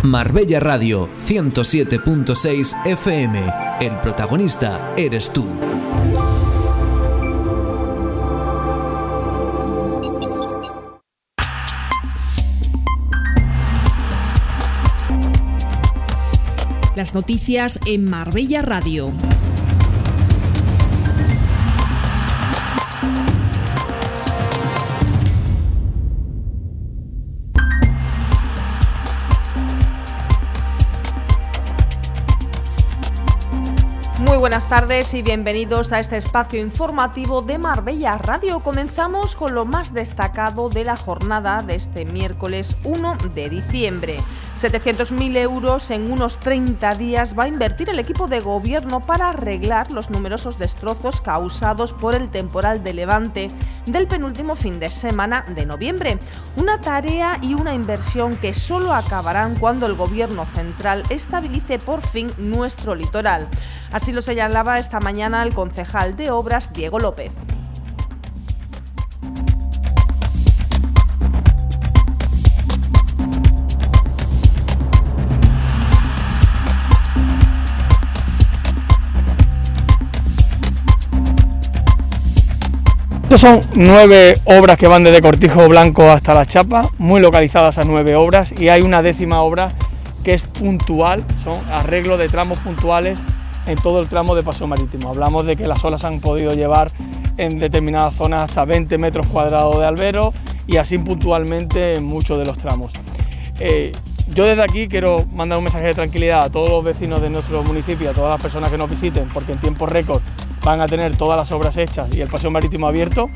Marbella Radio 107.6 FM. El protagonista eres tú. Las noticias en Marbella Radio. Muy buenas tardes y bienvenidos a este espacio informativo de Marbella Radio. Comenzamos con lo más destacado de la jornada de este miércoles 1 de diciembre. 700.000 euros en unos 30 días va a invertir el equipo de gobierno para arreglar los numerosos destrozos causados por el temporal de Levante del penúltimo fin de semana de noviembre. Una tarea y una inversión que solo acabarán cuando el gobierno central estabilice por fin nuestro litoral. Así lo señalaba esta mañana el concejal de Obras, Diego López. Estos son 9 obras que van desde Cortijo Blanco hasta La Chapa, muy localizadas a 9 obras, y hay una 10ª obra que es puntual, son arreglos de tramos puntuales en todo el tramo de paso marítimo. Hablamos de que las olas han podido llevar en determinadas zonas hasta 20 metros cuadrados de albero y así puntualmente en muchos de los tramos. Yo desde aquí quiero mandar un mensaje de tranquilidad a todos los vecinos de nuestro municipio, a todas las personas que nos visiten, porque en tiempo récord van a tener todas las obras hechas y el paseo marítimo abierto.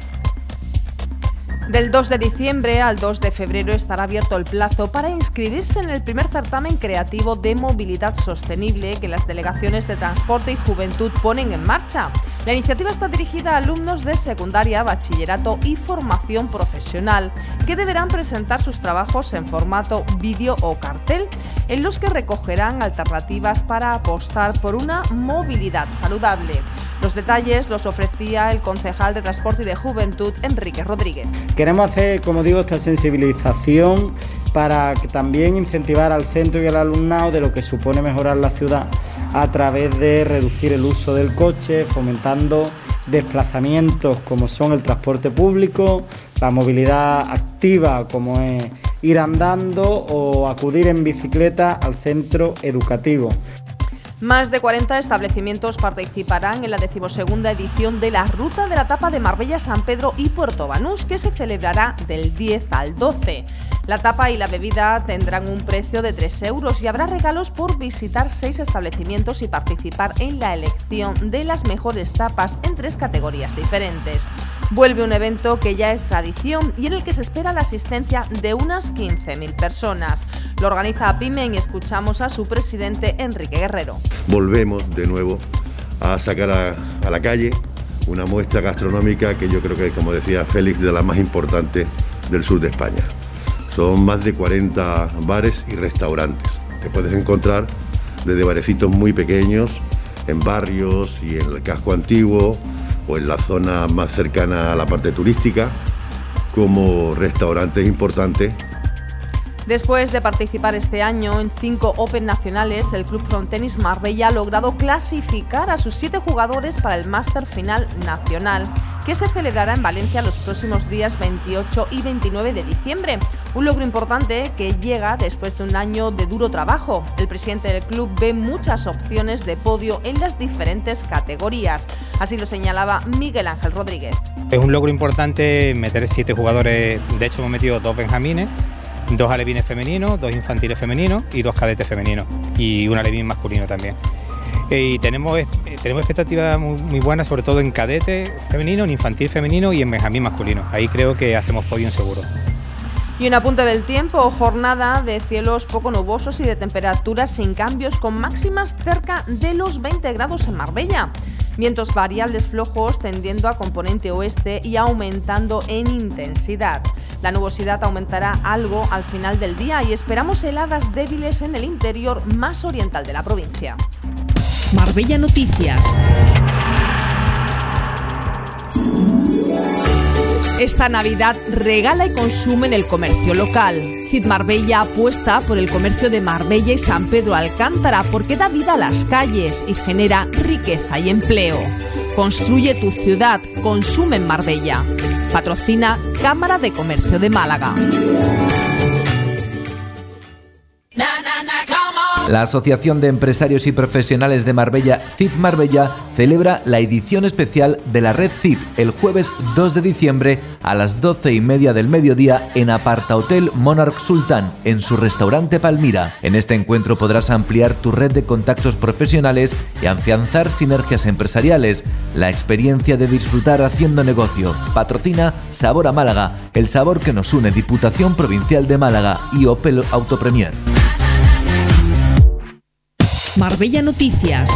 Del 2 de diciembre al 2 de febrero estará abierto el plazo para inscribirse en el primer certamen creativo de movilidad sostenible que las delegaciones de Transporte y Juventud ponen en marcha. La iniciativa está dirigida a alumnos de secundaria, bachillerato y formación profesional, que deberán presentar sus trabajos en formato vídeo o cartel, en los que recogerán alternativas para apostar por una movilidad saludable. Los detalles los ofrecía el concejal de Transporte y de Juventud, Enrique Rodríguez. Queremos hacer, como digo, esta sensibilización para también incentivar al centro y al alumnado de lo que supone mejorar la ciudad a través de reducir el uso del coche, fomentando desplazamientos como son el transporte público, la movilidad activa como es ir andando o acudir en bicicleta al centro educativo. Más de 40 establecimientos participarán en la 12ª edición de la Ruta de la Tapa de Marbella, San Pedro y Puerto Banús, que se celebrará del 10 al 12. La tapa y la bebida tendrán un precio de 3 euros y habrá regalos por visitar 6 establecimientos y participar en la elección de las mejores tapas en 3 categorías diferentes. Vuelve un evento que ya es tradición y en el que se espera la asistencia de unas 15.000 personas. Lo organiza Pimen y escuchamos a su presidente, Enrique Guerrero. Volvemos de nuevo a sacar a la calle una muestra gastronómica que yo creo que, como decía Félix, de las más importantes del sur de España. Son más de 40 bares y restaurantes que puedes encontrar desde barecitos muy pequeños en barrios y en el casco antiguo o en la zona más cercana a la parte turística, como restaurantes importantes. Después de participar este año en 5 Open nacionales, el Club Frontenis Marbella ha logrado clasificar a sus 7 jugadores para el Máster Final Nacional, que se celebrará en Valencia los próximos días 28 y 29 de diciembre. Un logro importante que llega después de un año de duro trabajo. El presidente del club ve muchas opciones de podio en las diferentes categorías. Así lo señalaba Miguel Ángel Rodríguez. Es un logro importante meter 7 jugadores, de hecho hemos metido 2 benjamines, 2 alevines femeninos, 2 infantiles femeninos y 2 cadetes femeninos y un alevín masculino también. Y tenemos expectativas muy buenas, sobre todo en cadete femenino, en infantil femenino y en benjamín masculino. Ahí creo que hacemos podio seguro. Y un apunte del tiempo, jornada de cielos poco nubosos y de temperaturas sin cambios, con máximas cerca de los 20 grados en Marbella. Vientos variables flojos tendiendo a componente oeste y aumentando en intensidad. La nubosidad aumentará algo al final del día y esperamos heladas débiles en el interior más oriental de la provincia. Marbella Noticias. Esta Navidad regala y consume en el comercio local. CID Marbella apuesta por el comercio de Marbella y San Pedro Alcántara porque da vida a las calles y genera riqueza y empleo. Construye tu ciudad, consume en Marbella. Patrocina Cámara de Comercio de Málaga. La Asociación de Empresarios y Profesionales de Marbella, CID Marbella, celebra la edición especial de la Red CID el jueves 2 de diciembre a las 12:30 del mediodía en Aparta Hotel Monarch Sultán, en su restaurante Palmira. En este encuentro podrás ampliar tu red de contactos profesionales y afianzar sinergias empresariales, la experiencia de disfrutar haciendo negocio. Patrocina Sabor a Málaga, el sabor que nos une Diputación Provincial de Málaga y Opel Autopremier. Marbella Noticias.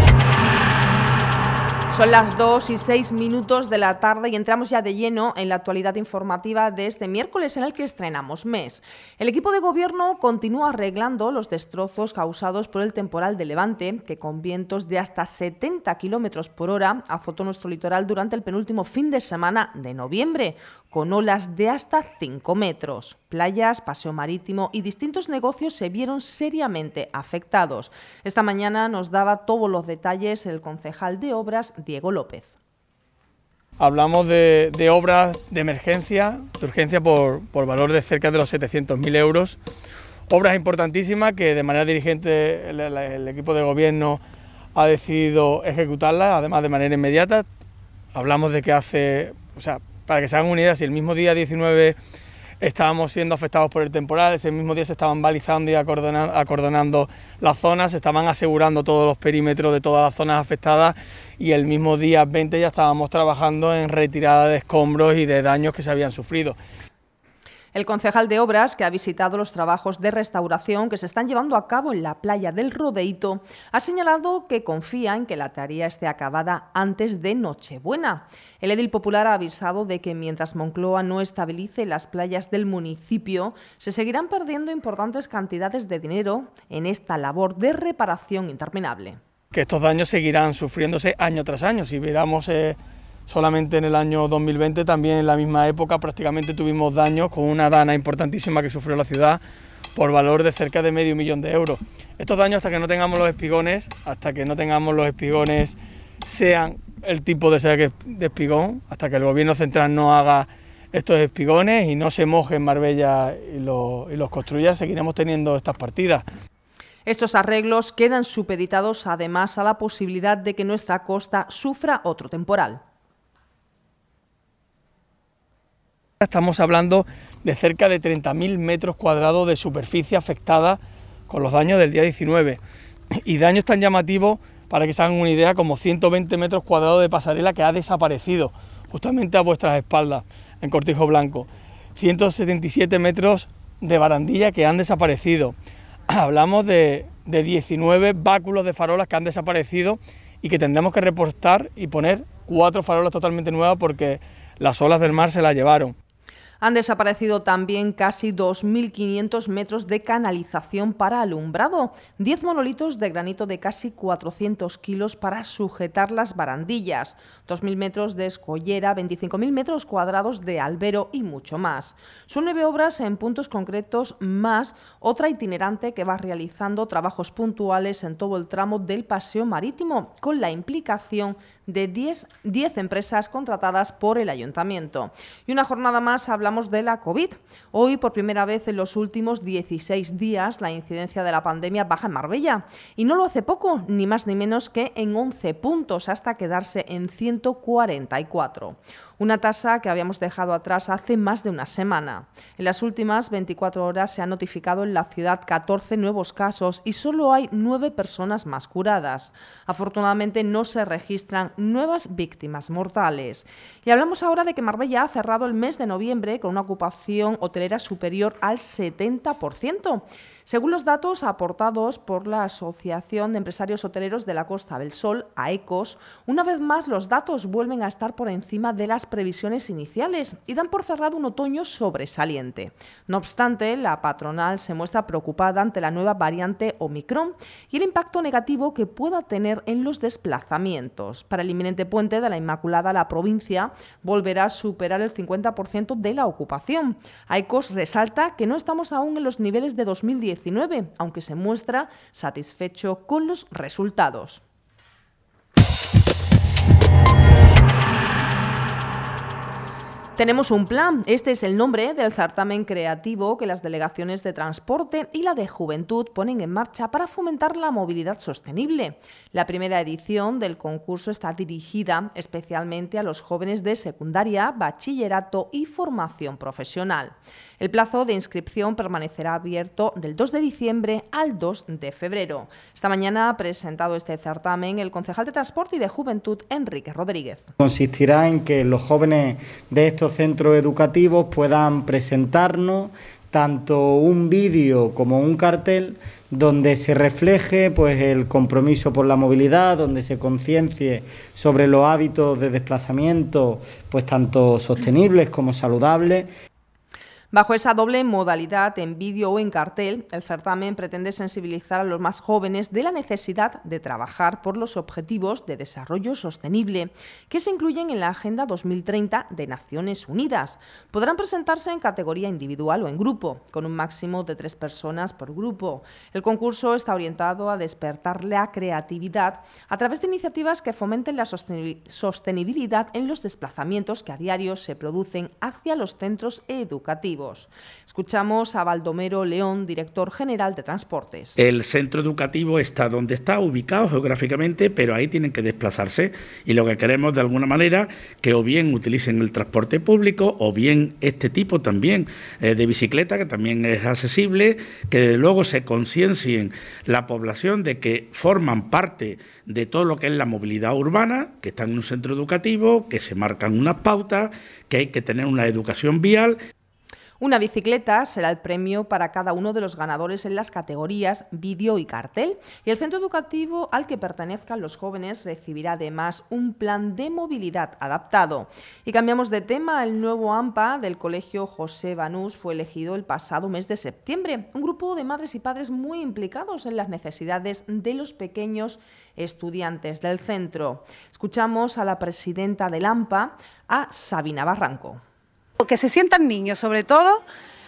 Son las 2:06 de la tarde y entramos ya de lleno en la actualidad informativa de este miércoles en el que estrenamos mes. El equipo de gobierno continúa arreglando los destrozos causados por el temporal de Levante, que con vientos de hasta 70 km por hora azotó nuestro litoral durante el penúltimo fin de semana de noviembre, con olas de hasta 5 metros. Playas, paseo marítimo y distintos negocios se vieron seriamente afectados. Esta mañana nos daba todos los detalles el concejal de Obras, Diego López. Hablamos de obras de emergencia, de urgencia por valor de cerca de los 700.000 euros. Obras importantísimas que de manera dirigente el equipo de gobierno ha decidido ejecutarlas, además de manera inmediata. Hablamos de que para que se hagan una idea, si el mismo día 19 estábamos siendo afectados por el temporal, ese mismo día se estaban balizando y acordonando las zonas, se estaban asegurando todos los perímetros de todas las zonas afectadas y el mismo día 20 ya estábamos trabajando en retirada de escombros y de daños que se habían sufrido. El concejal de Obras, que ha visitado los trabajos de restauración que se están llevando a cabo en la playa del Rodeito, ha señalado que confía en que la tarea esté acabada antes de Nochebuena. El edil popular ha avisado de que mientras Moncloa no estabilice las playas del municipio, se seguirán perdiendo importantes cantidades de dinero en esta labor de reparación interminable. Que estos daños seguirán sufriéndose año tras año. Si viéramos solamente en el año 2020, también en la misma época prácticamente tuvimos daños con una dana importantísima que sufrió la ciudad por valor de cerca de medio millón de euros. Estos daños hasta que no tengamos los espigones sean el tipo de espigón, hasta que el gobierno central no haga estos espigones y no se moje en Marbella y los construya, seguiremos teniendo estas partidas. Estos arreglos quedan supeditados además a la posibilidad de que nuestra costa sufra otro temporal. Estamos hablando de cerca de 30.000 metros cuadrados de superficie afectada con los daños del día 19 y daños tan llamativos, para que se hagan una idea, como 120 metros cuadrados de pasarela que ha desaparecido justamente a vuestras espaldas en Cortijo Blanco, 177 metros de barandilla que han desaparecido. Hablamos de 19 báculos de farolas que han desaparecido y que tendremos que repostar y poner 4 farolas totalmente nuevas porque las olas del mar se las llevaron. Han desaparecido también casi 2.500 metros de canalización para alumbrado, 10 monolitos de granito de casi 400 kilos para sujetar las barandillas, 2.000 metros de escollera, 25.000 metros cuadrados de albero y mucho más. Son 9 obras en puntos concretos más otra itinerante que va realizando trabajos puntuales en todo el tramo del paseo marítimo, con la implicación de 10 empresas contratadas por el ayuntamiento. Y una jornada más hablamos de la COVID. Hoy, por primera vez en los últimos 16 días, la incidencia de la pandemia baja en Marbella. Y no lo hace poco, ni más ni menos que en 11 puntos, hasta quedarse en 144. Una tasa que habíamos dejado atrás hace más de una semana. En las últimas 24 horas se han notificado en la ciudad 14 nuevos casos y solo hay 9 personas más curadas. Afortunadamente no se registran nuevas víctimas mortales. Y hablamos ahora de que Marbella ha cerrado el mes de noviembre diciembre con una ocupación hotelera superior al 70%. Según los datos aportados por la Asociación de Empresarios Hoteleros de la Costa del Sol, AECOS, una vez más los datos vuelven a estar por encima de las previsiones iniciales y dan por cerrado un otoño sobresaliente. No obstante, la patronal se muestra preocupada ante la nueva variante Omicron y el impacto negativo que pueda tener en los desplazamientos. Para el inminente puente de la Inmaculada, la provincia volverá a superar el 50% de la ocupación. AECOS resalta que no estamos aún en los niveles de 2019, aunque se muestra satisfecho con los resultados. Tenemos un plan. Este es el nombre del certamen creativo que las delegaciones de Transporte y la de Juventud ponen en marcha para fomentar la movilidad sostenible. La primera edición del concurso está dirigida especialmente a los jóvenes de secundaria, bachillerato y formación profesional. El plazo de inscripción permanecerá abierto del 2 de diciembre al 2 de febrero. Esta mañana ha presentado este certamen el concejal de Transporte y de Juventud, Enrique Rodríguez. Consistirá en que los jóvenes de estos centros educativos puedan presentarnos tanto un vídeo como un cartel donde se refleje pues el compromiso por la movilidad, donde se conciencie sobre los hábitos de desplazamiento pues tanto sostenibles como saludables. Bajo esa doble modalidad, en vídeo o en cartel, el certamen pretende sensibilizar a los más jóvenes de la necesidad de trabajar por los objetivos de desarrollo sostenible que se incluyen en la Agenda 2030 de Naciones Unidas. Podrán presentarse en categoría individual o en grupo, con un máximo de 3 personas por grupo. El concurso está orientado a despertar la creatividad a través de iniciativas que fomenten la sostenibilidad en los desplazamientos que a diario se producen hacia los centros educativos. Escuchamos a Baldomero León, director general de Transportes. El centro educativo está donde está, ubicado geográficamente, pero ahí tienen que desplazarse y lo que queremos de alguna manera que o bien utilicen el transporte público o bien este tipo también de bicicleta, que también es accesible, que desde luego se conciencien la población de que forman parte de todo lo que es la movilidad urbana, que están en un centro educativo, que se marcan unas pautas, que hay que tener una educación vial. Una bicicleta será el premio para cada uno de los ganadores en las categorías vídeo y cartel, y el centro educativo al que pertenezcan los jóvenes recibirá además un plan de movilidad adaptado. Y cambiamos de tema. El nuevo AMPA del Colegio José Banús fue elegido el pasado mes de septiembre. Un grupo de madres y padres muy implicados en las necesidades de los pequeños estudiantes del centro. Escuchamos a la presidenta del AMPA, a Sabina Barranco. Que se sientan niños, sobre todo,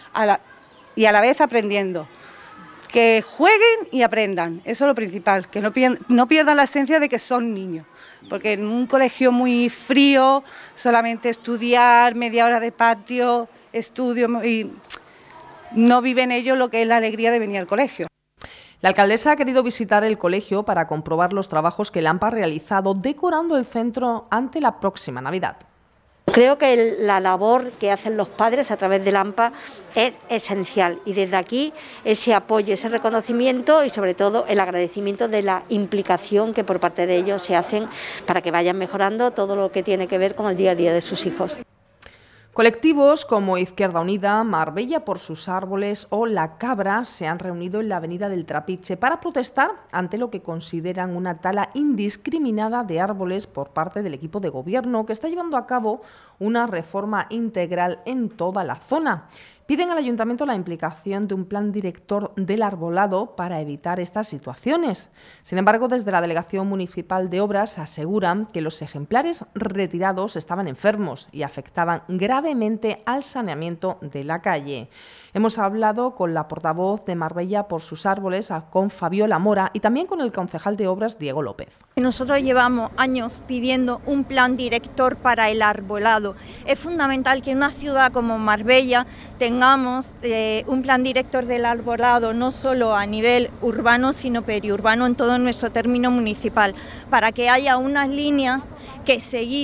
y a la vez aprendiendo. Que jueguen y aprendan, eso es lo principal, que no pierdan la esencia de que son niños. Porque en un colegio muy frío, solamente estudiar, media hora de patio, estudio, y no viven ellos lo que es la alegría de venir al colegio. La alcaldesa ha querido visitar el colegio para comprobar los trabajos que el AMPA ha realizado decorando el centro ante la próxima Navidad. Creo que la labor que hacen los padres a través del AMPA es esencial y desde aquí ese apoyo, ese reconocimiento y sobre todo el agradecimiento de la implicación que por parte de ellos se hacen para que vayan mejorando todo lo que tiene que ver con el día a día de sus hijos. Colectivos como Izquierda Unida, Marbella por sus árboles o La Cabra se han reunido en la avenida del Trapiche para protestar ante lo que consideran una tala indiscriminada de árboles por parte del equipo de gobierno que está llevando a cabo una reforma integral en toda la zona. Piden al Ayuntamiento la implicación de un plan director del arbolado para evitar estas situaciones. Sin embargo, desde la Delegación Municipal de Obras aseguran que los ejemplares retirados estaban enfermos y afectaban gravemente al saneamiento de la calle. Hemos hablado con la portavoz de Marbella por sus árboles, con Fabiola Mora, y también con el concejal de Obras, Diego López. Nosotros llevamos años pidiendo un plan director para el arbolado. Es fundamental que en una ciudad como Marbella tengamos un plan director del arbolado, no solo a nivel urbano, sino periurbano en todo nuestro término municipal, para que haya unas líneas que seguir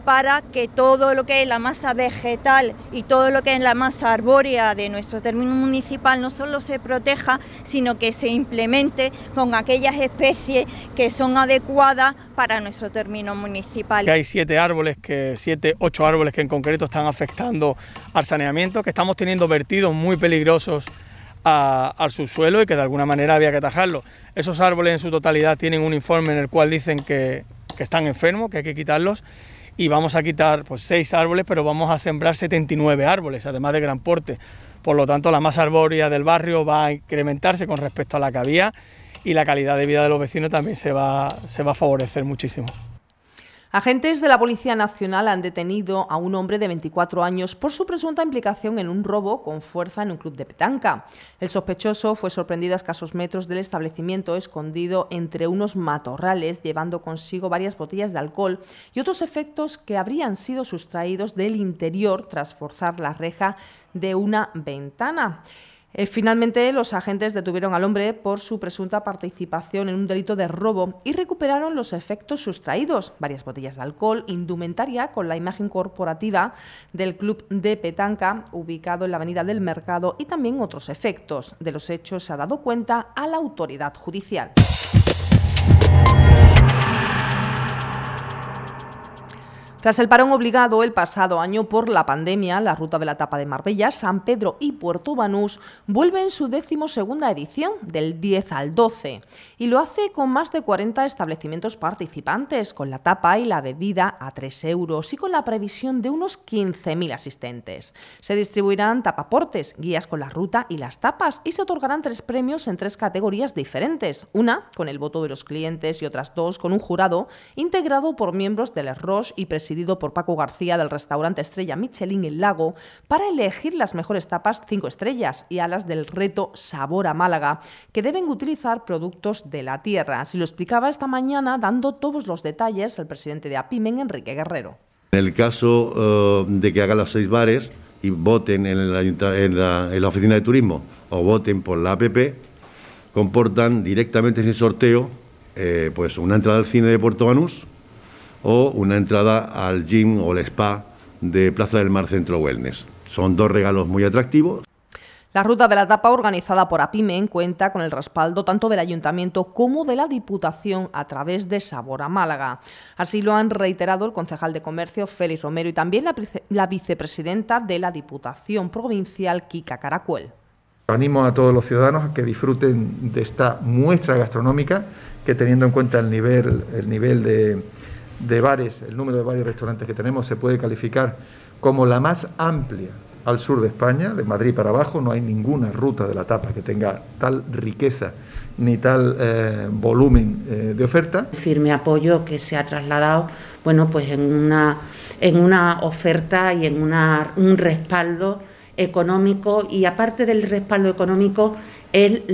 para que todo lo que es la masa vegetal y todo lo que es la masa arbórea de nuestro término municipal no solo se proteja, sino que se implemente con aquellas especies que son adecuadas para nuestro término municipal. Que hay 8 árboles que en concreto están afectando al saneamiento, que estamos teniendo vertidos muy peligrosos al subsuelo y que de alguna manera había que atajarlo. Esos árboles en su totalidad tienen un informe en el cual dicen que están enfermos, que hay que quitarlos. Y vamos a quitar 6 árboles, pero vamos a sembrar 79 árboles, además de gran porte. Por lo tanto, la masa arbórea del barrio va a incrementarse con respecto a la que había y la calidad de vida de los vecinos también se va a favorecer muchísimo. Agentes de la Policía Nacional han detenido a un hombre de 24 años por su presunta implicación en un robo con fuerza en un club de petanca. El sospechoso fue sorprendido a escasos metros del establecimiento, escondido entre unos matorrales, llevando consigo varias botellas de alcohol y otros efectos que habrían sido sustraídos del interior tras forzar la reja de una ventana. Finalmente, los agentes detuvieron al hombre por su presunta participación en un delito de robo y recuperaron los efectos sustraídos, varias botellas de alcohol, indumentaria con la imagen corporativa del club de petanca ubicado en la avenida del Mercado y también otros efectos. De los hechos se ha dado cuenta a la autoridad judicial. Tras el parón obligado el pasado año por la pandemia, la Ruta de la Tapa de Marbella, San Pedro y Puerto Banús vuelve en su 12ª edición, del 10 al 12, y lo hace con más de 40 establecimientos participantes, con la tapa y la bebida a 3 euros y con la previsión de unos 15.000 asistentes. Se distribuirán tapaportes, guías con la ruta y las tapas, y se otorgarán 3 premios en 3 categorías diferentes, una con el voto de los clientes y otras 2 con un jurado integrado por miembros del Roche y presidido por Paco García del restaurante Estrella Michelin El Lago, para elegir las mejores tapas 5 estrellas y a las del reto Sabor a Málaga, que deben utilizar productos de la tierra. Así lo explicaba esta mañana, dando todos los detalles, el presidente de APIMEN, Enrique Guerrero. En el caso de que hagan los 6 bares y voten en la oficina de turismo o voten por la APP, comportan directamente sin sorteo pues una entrada al cine de Puerto Banús o una entrada al gym o el spa de Plaza del Mar Centro Wellness. Son 2 regalos muy atractivos. La Ruta de la Tapa, organizada por APIMEN, cuenta con el respaldo tanto del Ayuntamiento como de la Diputación a través de Sabor a Málaga. Así lo han reiterado el concejal de Comercio, Félix Romero, y también la vicepresidenta de la Diputación Provincial, Kika Caracuel. Animo a todos los ciudadanos a que disfruten de esta muestra gastronómica, que teniendo en cuenta el nivel de bares, el número de bares y restaurantes que tenemos, se puede calificar como la más amplia al sur de España, de Madrid para abajo. No hay ninguna ruta de la tapa que tenga tal riqueza ni tal volumen de oferta. Firme apoyo que se ha trasladado, bueno, pues en una oferta y en un respaldo económico, y aparte del respaldo económico, el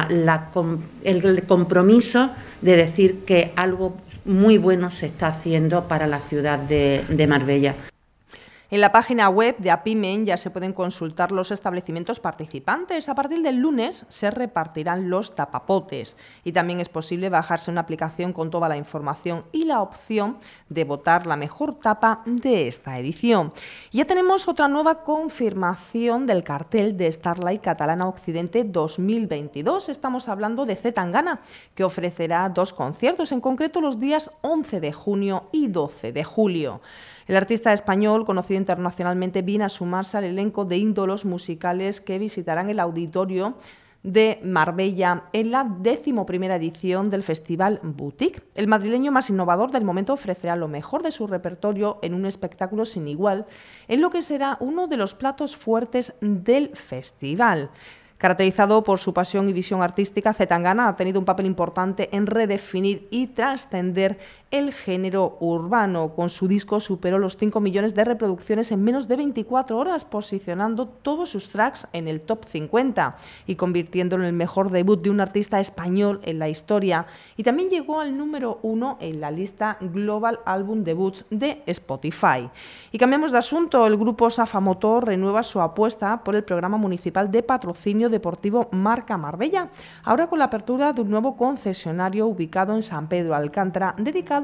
compromiso de decir que algo muy bueno se está haciendo para la ciudad de Marbella. En la página web de APIMEN ya se pueden consultar los establecimientos participantes. A partir del lunes se repartirán los tapapotes y también es posible bajarse una aplicación con toda la información y la opción de votar la mejor tapa de esta edición. Ya tenemos otra nueva confirmación del cartel de Starlight Catalana Occidente 2022. Estamos hablando de Zetangana, que ofrecerá 2 conciertos, en concreto los días 11 de junio y 12 de julio. El artista español, conocido internacionalmente, viene a sumarse al elenco de ídolos musicales que visitarán el auditorio de Marbella en la 11ª edición del Festival Boutique. El madrileño más innovador del momento ofrecerá lo mejor de su repertorio en un espectáculo sin igual, en lo que será uno de los platos fuertes del festival. Caracterizado por su pasión y visión artística, Zetangana ha tenido un papel importante en redefinir y trascender el género urbano. Con su disco superó los 5 millones de reproducciones en menos de 24 horas, posicionando todos sus tracks en el top 50 y convirtiéndolo en el mejor debut de un artista español en la historia. Y también llegó al número 1 en la lista Global Album Debuts de Spotify. Y cambiamos de asunto. El grupo Safa Motor renueva su apuesta por el programa municipal de patrocinio deportivo Marca Marbella, ahora con la apertura de un nuevo concesionario ubicado en San Pedro Alcántara, dedicado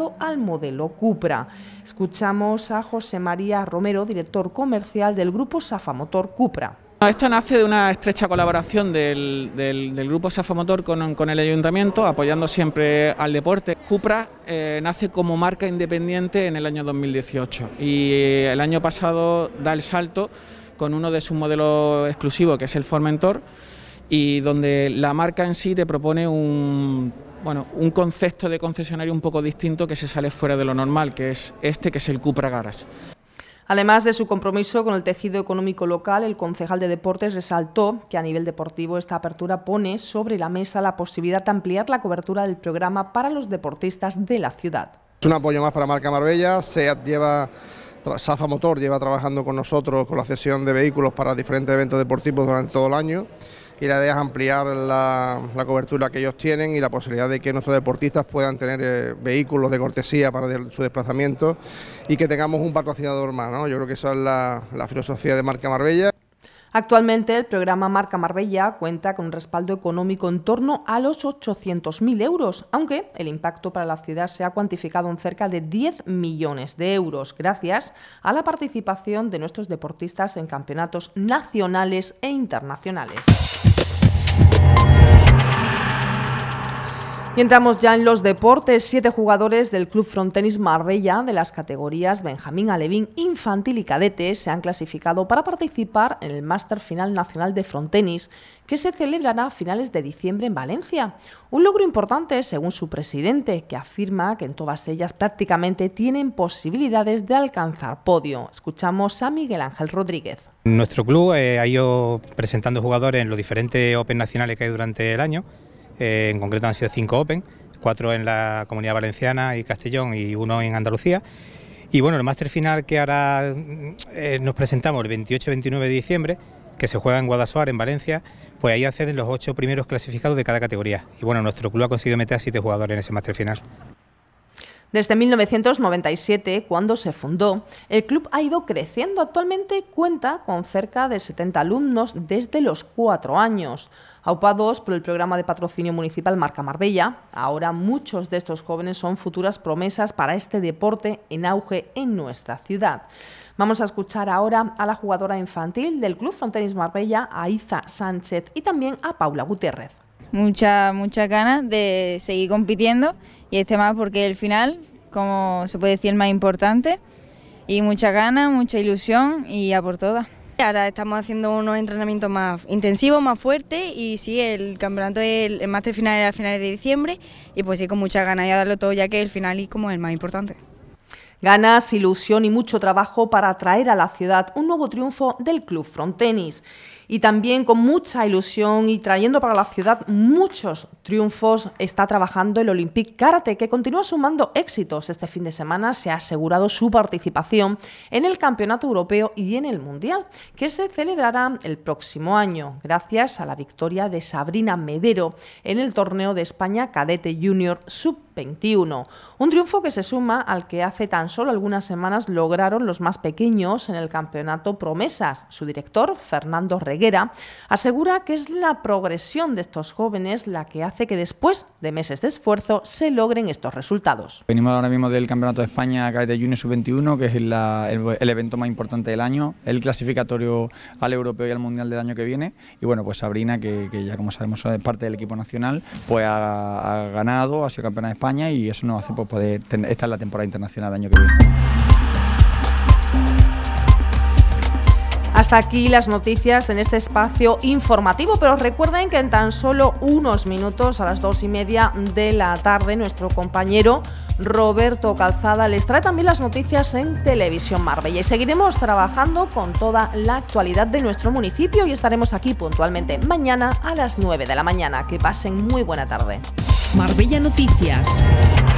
adaptado al modelo Cupra. Escuchamos a José María Romero, director comercial del grupo Safa Motor Cupra. Esto nace de una estrecha colaboración del grupo Safa Motor con el Ayuntamiento, apoyando siempre al deporte. Cupra nace como marca independiente en el año 2018 y el año pasado da el salto con uno de sus modelos exclusivos, que es el Formentor, y donde la marca en sí te propone un concepto de concesionario un poco distinto, que se sale fuera de lo normal, que es el Cupra Garage. Además de su compromiso con el tejido económico local, el concejal de Deportes resaltó que a nivel deportivo esta apertura pone sobre la mesa la posibilidad de ampliar la cobertura del programa para los deportistas de la ciudad. Es un apoyo más para Marca Marbella. Safa Motor lleva trabajando con nosotros con la cesión de vehículos para diferentes eventos deportivos durante todo el año, y la idea es ampliar la cobertura que ellos tienen y la posibilidad de que nuestros deportistas puedan tener vehículos de cortesía para su desplazamiento y que tengamos un patrocinador más, ¿no? Yo creo que esa es la filosofía de Marca Marbella. Actualmente el programa Marca Marbella cuenta con un respaldo económico en torno a los 800.000 euros, aunque el impacto para la ciudad se ha cuantificado en cerca de 10 millones de euros, gracias a la participación de nuestros deportistas en campeonatos nacionales e internacionales. Y entramos ya en los deportes. 7 jugadores del Club Frontenis Marbella de las categorías Benjamín, Alevín, Infantil y Cadete se han clasificado para participar en el Máster Final Nacional de Frontenis, que se celebrará a finales de diciembre en Valencia. Un logro importante, según su presidente, que afirma que en todas ellas prácticamente tienen posibilidades de alcanzar podio. Escuchamos a Miguel Ángel Rodríguez. Nuestro club ha ido presentando jugadores en los diferentes Open nacionales que hay durante el año. En concreto han sido 5 Open, 4 en la Comunidad Valenciana y Castellón y 1 en Andalucía. Y bueno, el máster final que ahora nos presentamos el 28 y 29 de diciembre, que se juega en Guadalajara, en Valencia, pues ahí acceden los 8 primeros clasificados de cada categoría. Y bueno, nuestro club ha conseguido meter a 7 jugadores en ese máster final. Desde 1997, cuando se fundó, el club ha ido creciendo. Actualmente cuenta con cerca de 70 alumnos desde los 4 años. Aupados por el programa de patrocinio municipal Marca Marbella, ahora muchos de estos jóvenes son futuras promesas para este deporte en auge en nuestra ciudad. Vamos a escuchar ahora a la jugadora infantil del Club Frontenis Marbella, a Iza Sánchez, y también a Paula Gutiérrez. Muchas ganas de seguir compitiendo, y este más porque el final, como se puede decir, el más importante, y muchas ganas, mucha ilusión y a por todas. Ahora estamos haciendo unos entrenamientos más intensivos, más fuertes, y sí, el campeonato, el máster final era a finales de diciembre, y pues sí, con muchas ganas de darlo todo, ya que el final es como el más importante. Ganas, ilusión y mucho trabajo para traer a la ciudad un nuevo triunfo del Club Frontenis. Y también con mucha ilusión y trayendo para la ciudad muchos triunfos está trabajando el Olympique Karate, que continúa sumando éxitos. Este fin de semana se ha asegurado su participación en el Campeonato Europeo y en el Mundial, que se celebrará el próximo año, gracias a la victoria de Sabrina Medero en el Torneo de España Cadete Junior Sub-21. Un triunfo que se suma al que hace tan solo algunas semanas lograron los más pequeños en el Campeonato Promesas. Su director, Fernando Reguera, asegura que es la progresión de estos jóvenes la que hace que después de meses de esfuerzo se logren estos resultados. Venimos ahora mismo del Campeonato de España Cadete Junior Sub-21, que es el evento más importante del año, el clasificatorio al Europeo y al Mundial del año que viene. Y bueno, pues Sabrina, que ya como sabemos es parte del equipo nacional, pues ha ganado, ha sido campeona de España, y eso nos hace pues, poder estar en la temporada internacional del año que viene. Hasta aquí las noticias en este espacio informativo, pero recuerden que en tan solo unos minutos, a las 2:30 de la tarde, nuestro compañero Roberto Calzada les trae también las noticias en Televisión Marbella, y seguiremos trabajando con toda la actualidad de nuestro municipio y estaremos aquí puntualmente mañana a las 9 de la mañana. Que pasen muy buena tarde. Marbella Noticias.